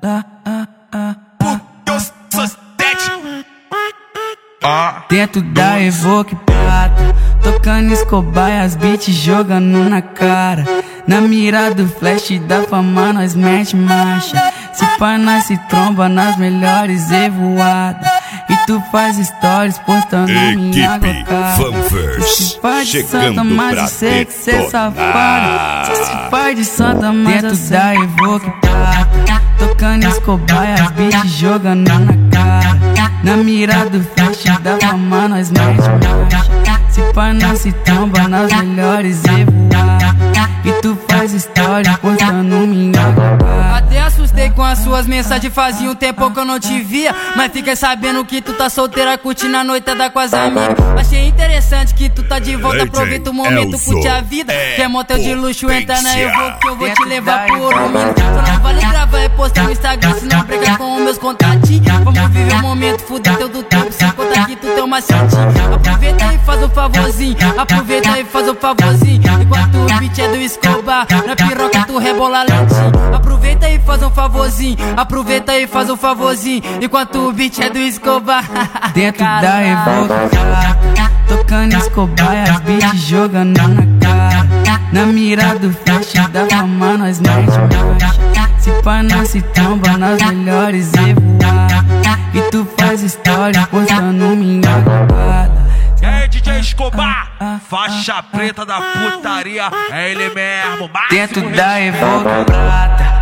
Dentro da Evoque Prata, tocando Escobar e as beats jogando na cara. Na mira do flash da fama nós mete marcha. Se pá nós se tromba nas melhores evoadas. E tu faz stories postando minha glocada. Se faz de santa, mas eu sei que cê safada. Se faz de santa, mas dentro da Evoque Prata, tocando Escobar e as beats jogando na cara. Na mira do flash da fama nós mete marcha. Se pá nós se tromba nas melhores evoadas. E tu faz stories postando minha glocada. Até assustei com as suas mensagens, fazia um tempo que eu não te via. Mas fiquei sabendo que tu tá solteira, curtindo a noitada com as amigas. Achei interessante que tu tá de volta, aproveita o momento, curte a vida. Quer motel de luxo, entra na Evoque que eu vou te levar por um minuto. Só não vale gravar e postar no Instagram, se não brigar com os meus contatinhos. Vamos viver o momento, fuder teu do tempo, sem contar que tu tem uma santinha. Aproveita e faz um favorzinho, aproveita e faz um favorzinho. Enquanto o beat é do Escobar, na piroca tu rebola lentinho. Aproveita e faz um favorzinho, aproveita e faz um favorzinho. Enquanto o beat é do Escobar. Dentro da Evoque Prata, tocando Escobar e as beats jogando na cara. Na mira do flash da fama nós mete marcha. Se pá nós se tromba nas melhores evoadas. E tu faz stories postando minha glocada. É DJ Escobar, faixa preta da putaria, é ele mesmo. Dentro da Evoque Prata,